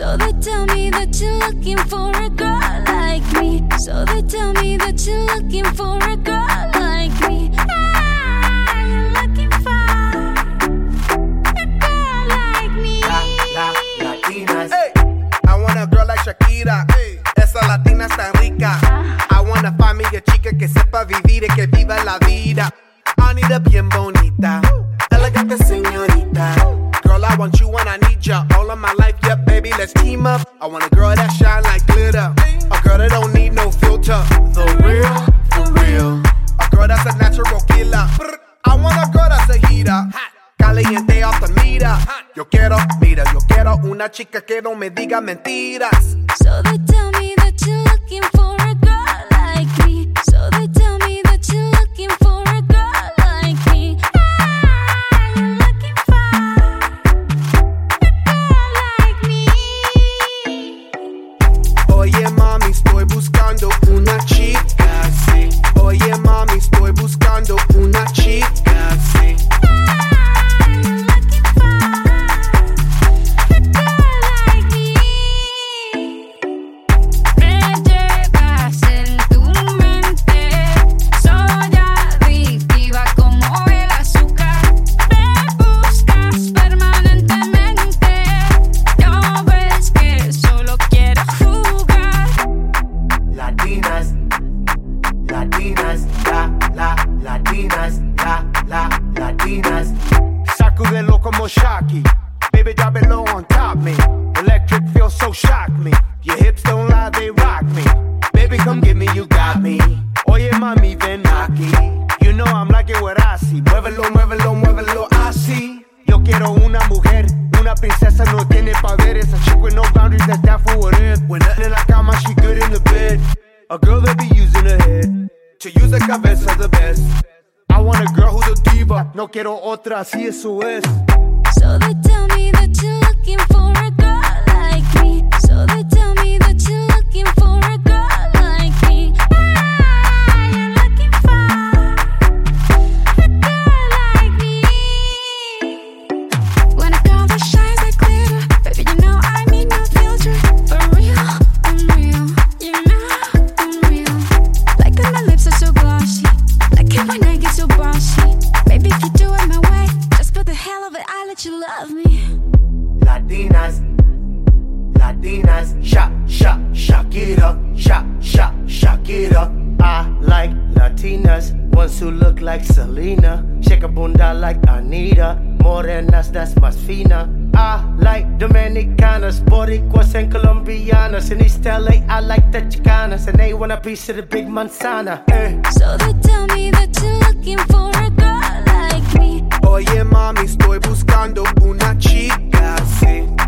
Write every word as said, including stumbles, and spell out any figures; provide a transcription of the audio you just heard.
So they tell me that you're looking for a girl like me. So they tell me that you're looking for a girl like me. Ah, you're looking for a girl like me. La, la, Latinas. Hey, I want a girl like Shakira. Hey, esa latina está rica. I wanna find me a chica que sepa vivir y que viva la vida. I need a bien bonita, elegante señorita. Girl, I want you when I need ya. All of my life, yeah, baby, let's team up. I want a girl that shine like glitter, a girl that don't need no filter. The real, for real. A girl that's a natural killer. I want a girl that's a heater, caliente off the meter. Yo quiero, mira, yo quiero una chica que no me diga mentiras. So they tell me that you're looking for a girl like me. So they tell me that you're looking for a girl like me. Ah, you're looking for a girl like me. Oye mami, estoy buscando una chica, sí. Oye mami, estoy buscando una chica, sí. Sacudelo como Shocky. Baby, drop it low on top me. Electric feels so shock me. Your hips don't lie, they rock me. Baby, come get me, you got me. Oye, mami, ven aquí. You know I'm like it what I see. Muévelo, muévelo, muévelo, así. Yo quiero una mujer, una princesa, no tiene poderes. A chick with no boundaries, that's down for what it is. When nothing in la cama, she good in the bed. A girl that be using her head to use the cabeza the best. I want a girl who's a diva. No quiero otra, así eso es. So they tell me that you're looking for a girl like me. So they tell me that you're looking for a girl like me. Ah, you're looking for a girl like me. When a girl that shines like glitter, baby, you know I need no filter. For real, I'm real. You know I'm real. Like that my lips are so glossy. Like how my neck gets so bossy. Baby, if you do it my way, just for the hell of it, I'll let you love me. Latinas, Latinas, shak, shak, Shakira, shak, shak, Shakira. I like Latinas, ones who look like Selena. Shake a bunda like Anita. Morenas, that's más fina. I like Dominicanas, Boricuas and Colombianas. In East L A, I like the Chicanas, and they want a piece of the big manzana. Eh. So they tell me that you're looking for a girl like me. Oye mami, estoy buscando una chica, sí.